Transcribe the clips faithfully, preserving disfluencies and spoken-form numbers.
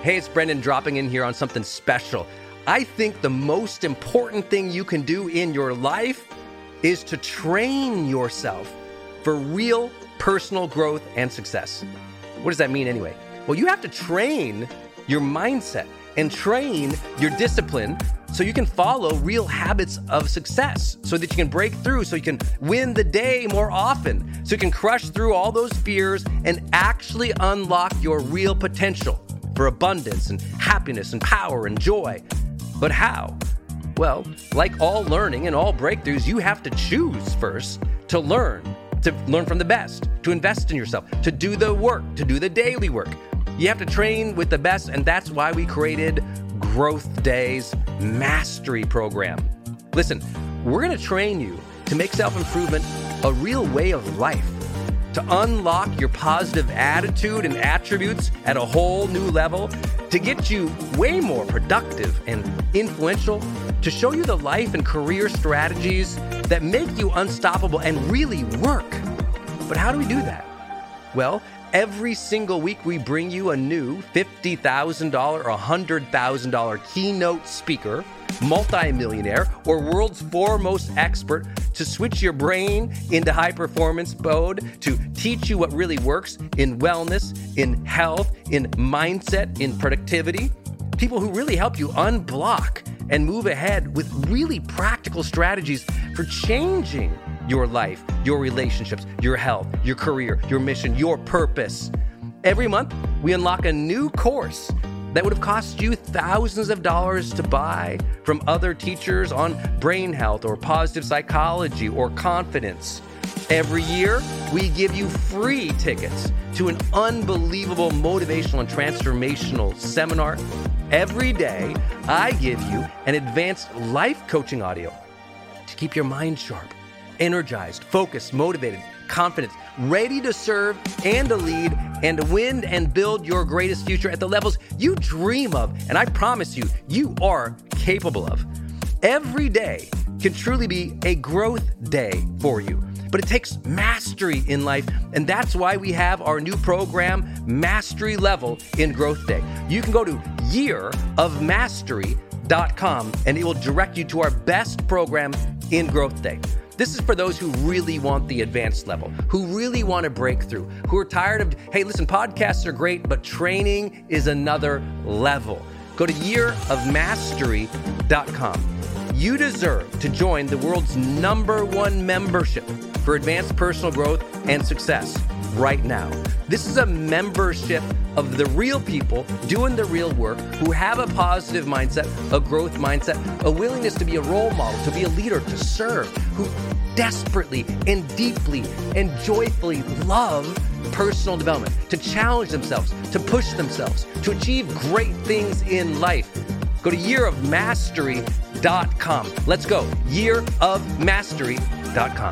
Hey, it's Brendan dropping in here on something special. I think the most important thing you can do in your life is to train yourself for real personal growth and success. What does that mean anyway? Well, you have to train your mindset and train your discipline so you can follow real habits of success, so that you can break through, so you can win the day more often, so you can crush through all those fears and actually unlock your real potential for abundance and happiness and power and joy. But how? Well, like all learning and all breakthroughs, you have to choose first to learn, to learn from the best, to invest in yourself, to do the work, to do the daily work. You have to train with the best, and that's why we created Growth Day's Mastery Program. Listen, we're going to train you to make self-improvement a real way of life, to unlock your positive attitude and attributes at a whole new level, to get you way more productive and influential, to show you the life and career strategies that make you unstoppable and really work. But how do we do that? Well, every single week we bring you a new fifty thousand dollars or one hundred thousand dollars keynote speaker, multimillionaire, or world's foremost expert to switch your brain into high performance mode, to teach you what really works in wellness, in health, in mindset, in productivity. People who really help you unblock and move ahead with really practical strategies for changing your life, your relationships, your health, your career, your mission, your purpose. Every month, we unlock a new course that would have cost you thousands of dollars to buy from other teachers on brain health or positive psychology or confidence. Every year, we give you free tickets to an unbelievable motivational and transformational seminar. Every day, I give you an advanced life coaching audio to keep your mind sharp, energized, focused, motivated, confident, ready to serve and to lead and to win and build your greatest future at the levels you dream of. And I promise you, you are capable of. Every day can truly be a growth day for you, but it takes mastery in life. And that's why we have our new program, Mastery Level in Growth Day. You can go to year of mastery dot com and it will direct you to our best program in Growth Day. This is for those who really want the advanced level, who really want to break through, who are tired of, hey, listen, podcasts are great, but training is another level. Go to year of mastery dot com. You deserve to join the world's number one membership for advanced personal growth and success right now. This is a membership of the real people doing the real work, who have a positive mindset, a growth mindset, a willingness to be a role model, to be a leader, to serve, who desperately and deeply and joyfully love personal development, to challenge themselves, to push themselves, to achieve great things in life. Go to year of mastery dot com. Let's go. year of mastery dot com.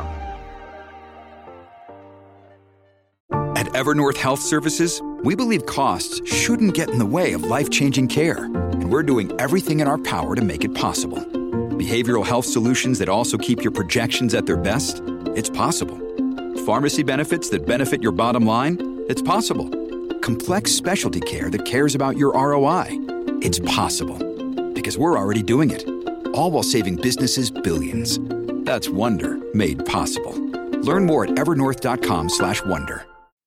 At Evernorth Health Services, we believe costs shouldn't get in the way of life-changing care, and we're doing everything in our power to make it possible. Behavioral health solutions that also keep your projections at their best? It's possible. Pharmacy benefits that benefit your bottom line? It's possible. Complex specialty care that cares about your R O I? It's possible. Because we're already doing it. All while saving businesses billions. That's Wonder made possible. Learn more at evernorth.com slash wonder.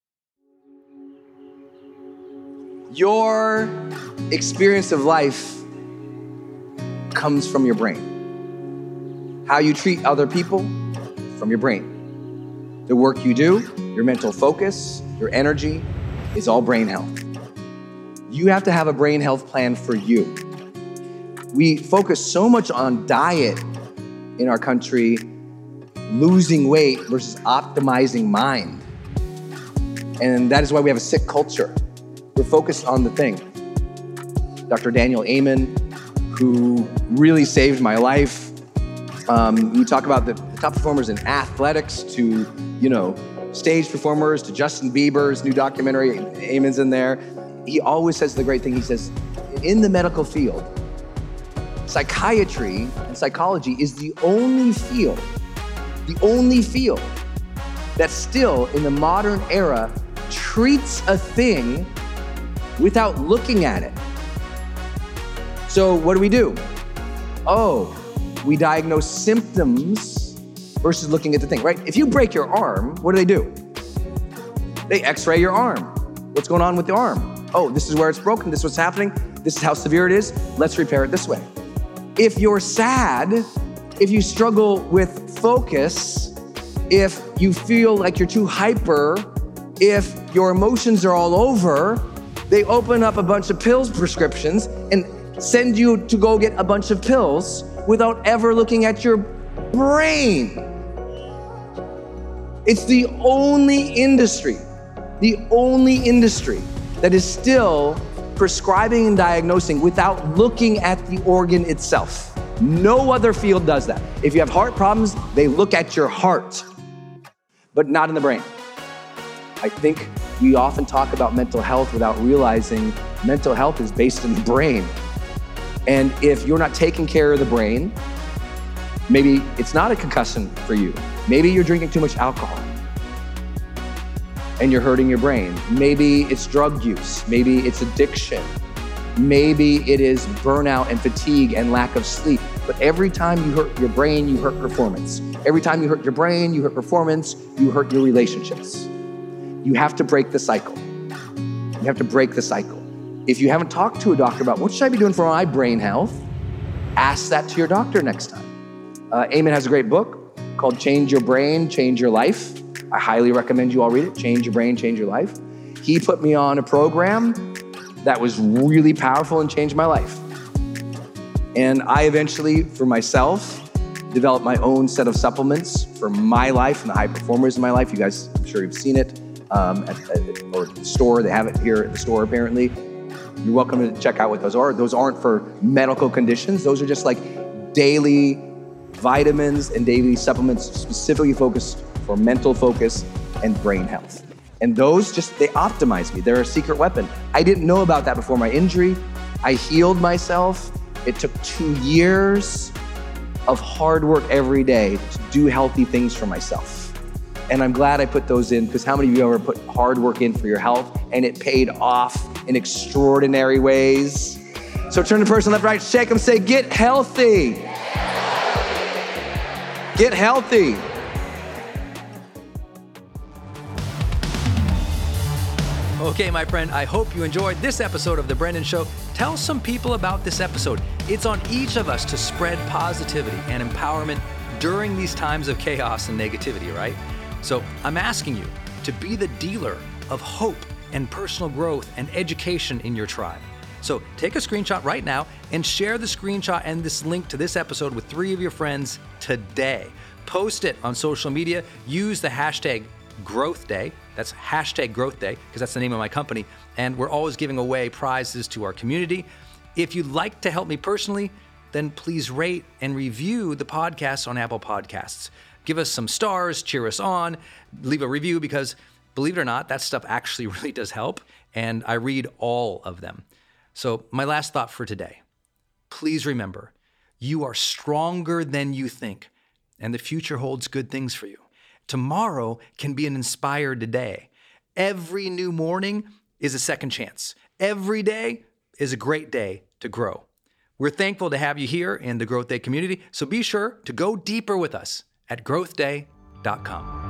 Your experience of life comes from your brain. How you treat other people, from your brain. The work you do, your mental focus, your energy, is all brain health. You have to have a brain health plan for you. We focus so much on diet in our country, losing weight versus optimizing mind. And that is why we have a sick culture. We're focused on the thing. Doctor Daniel Amen, who really saved my life. Um, we talk about the top performers in athletics to, you know, stage performers, to Justin Bieber's new documentary, Amen's in there. He always says the great thing. He says, in the medical field, psychiatry and psychology is the only field, the only field that still in the modern era treats a thing without looking at it. So what do we do? Oh, we diagnose symptoms versus looking at the thing, right? If you break your arm, what do they do? They x-ray your arm. What's going on with the arm? Oh, this is where it's broken. This is what's happening. This is how severe it is. Let's repair it this way. If you're sad, if you struggle with focus, if you feel like you're too hyper, if your emotions are all over, they open up a bunch of pills prescriptions and send you to go get a bunch of pills without ever looking at your brain. It's the only industry, the only industry that is still prescribing and diagnosing without looking at the organ itself. No other field does that. If you have heart problems, they look at your heart, but not in the brain. I think we often talk about mental health without realizing mental health is based in the brain. And if you're not taking care of the brain, maybe it's not a concussion for you. Maybe you're drinking too much alcohol and you're hurting your brain. Maybe it's drug use. Maybe it's addiction. Maybe it is burnout and fatigue and lack of sleep. But every time you hurt your brain, you hurt performance. Every time you hurt your brain, you hurt performance, you hurt your relationships. You have to break the cycle. You have to break the cycle. If you haven't talked to a doctor about what should I be doing for my brain health, ask that to your doctor next time. Uh, Amen has a great book called Change Your Brain, Change Your Life. I highly recommend you all read it. Change Your Brain, Change Your Life. He put me on a program that was really powerful and changed my life. And I eventually, for myself, developed my own set of supplements for my life and the high performers in my life. You guys, I'm sure you've seen it um, at, at, or at the store. They have it here at the store, apparently. You're welcome to check out what those are. Those aren't for medical conditions. Those are just like daily vitamins and daily supplements specifically focused for mental focus and brain health. And those just, they optimize me. They're a secret weapon. I didn't know about that before my injury. I healed myself. It took two years of hard work every day to do healthy things for myself. And I'm glad I put those in, because how many of you ever put hard work in for your health and it paid off in extraordinary ways? So turn to the person left, right, shake them, say, get healthy. Get healthy. Okay, my friend, I hope you enjoyed this episode of The Brendon Show. Tell some people about this episode. It's on each of us to spread positivity and empowerment during these times of chaos and negativity, right? So I'm asking you to be the dealer of hope and personal growth and education in your tribe. So take a screenshot right now and share the screenshot and this link to this episode with three of your friends today. Post it on social media. Use the hashtag Growth Day. That's hashtag Growth Day, because that's the name of my company. And we're always giving away prizes to our community. If you'd like to help me personally, then please rate and review the podcast on Apple Podcasts. Give us some stars, cheer us on, leave a review, because believe it or not, that stuff actually really does help. And I read all of them. So my last thought for today, please remember, you are stronger than you think, and the future holds good things for you. Tomorrow can be an inspired day. Every new morning is a second chance. Every day is a great day to grow. We're thankful to have you here in the Growth Day community, so be sure to go deeper with us at growth day dot com.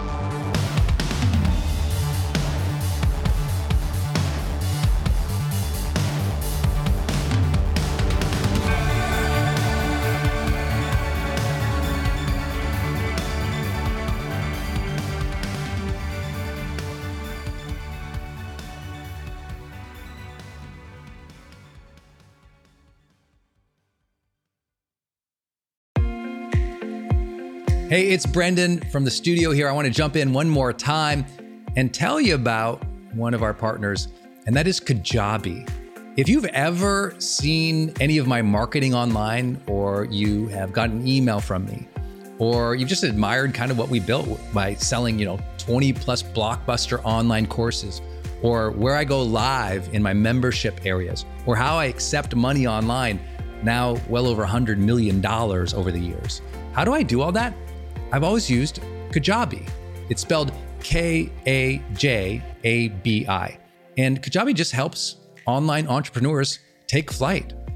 Hey, it's Brendon from the studio here. I want to jump in one more time and tell you about one of our partners, and that is Kajabi. If you've ever seen any of my marketing online, or you have gotten an email from me, or you've just admired kind of what we built by selling, you know, twenty plus blockbuster online courses, or where I go live in my membership areas, or how I accept money online, now well over one hundred million dollars over the years. How do I do all that? I've always used Kajabi. It's spelled K A J A B I. And Kajabi just helps online entrepreneurs take flight.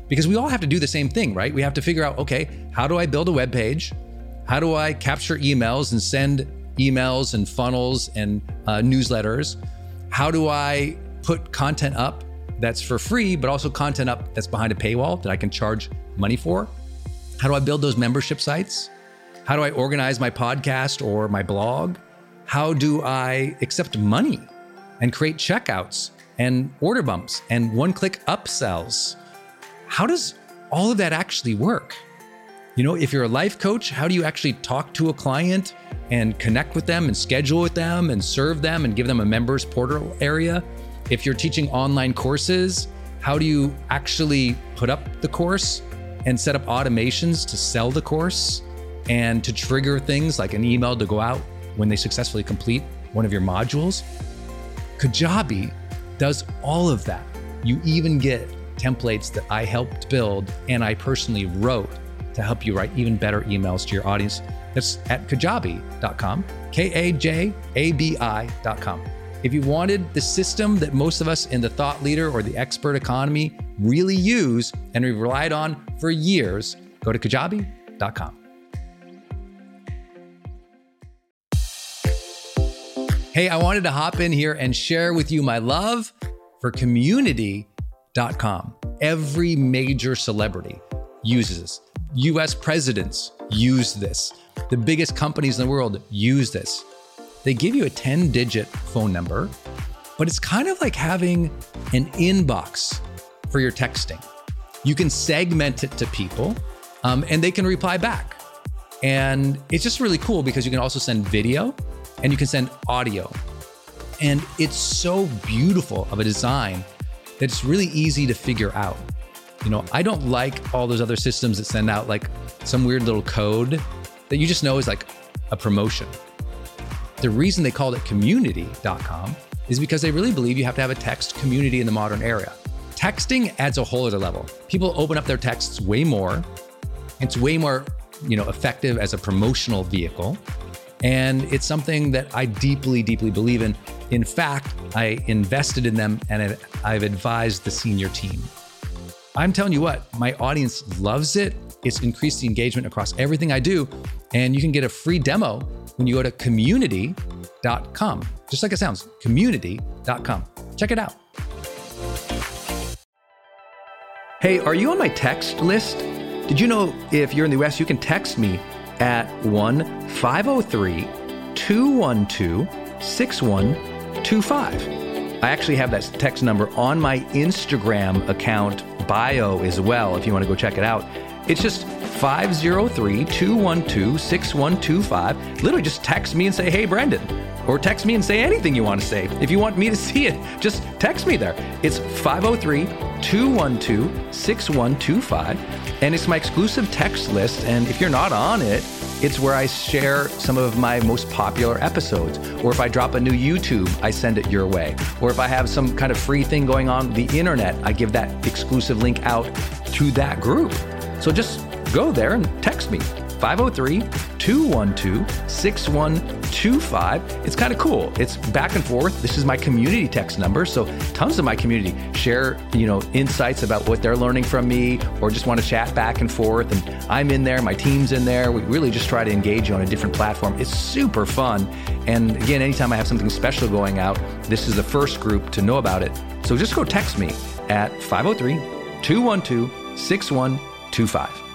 because we all have to do the same thing, right? We have to figure out, okay, how do I build a web page? How do I capture emails and send emails and funnels and uh, newsletters? How do I put content up that's for free, but also content up that's behind a paywall that I can charge money for? How do I build those membership sites? How do I organize my podcast or my blog? How do I accept money and create checkouts and order bumps and one-click upsells? How does all of that actually work? You know, if you're a life coach, how do you actually talk to a client and connect with them and schedule with them and serve them and give them a members portal area? If you're teaching online courses, how do you actually put up the course and set up automations to sell the course and to trigger things like an email to go out when they successfully complete one of your modules? Kajabi does all of that. You even get templates that I helped build and I personally wrote to help you write even better emails to your audience. That's at kajabi dot com, K A J A B I dot com. If you wanted the system that most of us in the thought leader or the expert economy really use and we've relied on for years, go to kajabi dot com. Hey, I wanted to hop in here and share with you my love for community dot com. Every major celebrity uses this. U S presidents use this. The biggest companies in the world use this. They give you a ten digit phone number, but it's kind of like having an inbox for your texting. You can segment it to people um, and they can reply back. And it's just really cool because you can also send video and you can send audio. And it's so beautiful of a design that it's really easy to figure out. You know, I don't like all those other systems that send out like some weird little code that you just know is like a promotion. The reason they called it community dot com is because they really believe you have to have a text community in the modern era. Texting adds a whole other level. People open up their texts way more. It's way more, you know, effective as a promotional vehicle. And it's something that I deeply, deeply believe in. In fact, I invested in them and I've advised the senior team. I'm telling you what, my audience loves it. It's increased the engagement across everything I do. And you can get a free demo when you go to community dot com. Just like it sounds, community dot com. Check it out. Hey, are you on my text list? Did you know if you're in the U S, you can text me at one five oh three, two one two, six one two five. I actually have that text number on my Instagram account bio as well, if you want to go check it out. It's just five oh three, two one two, six one two five. Literally just text me and say, hey, Brendan. Or text me and say anything you want to say. If you want me to see it, just text me there. It's five oh three, two one two, six one two five. And it's my exclusive text list. And if you're not on it, it's where I share some of my most popular episodes. Or if I drop a new YouTube, I send it your way. Or if I have some kind of free thing going on the internet, I give that exclusive link out to that group. So just go there and text me, five oh three, two one two, six one two five. It's kind of cool. It's back and forth. This is my community text number. So tons of my community share, you know, insights about what they're learning from me or just want to chat back and forth. And I'm in there, my team's in there. We really just try to engage you on a different platform. It's super fun. And again, anytime I have something special going out, this is the first group to know about it. So just go text me at five oh three, two one two, six one two five.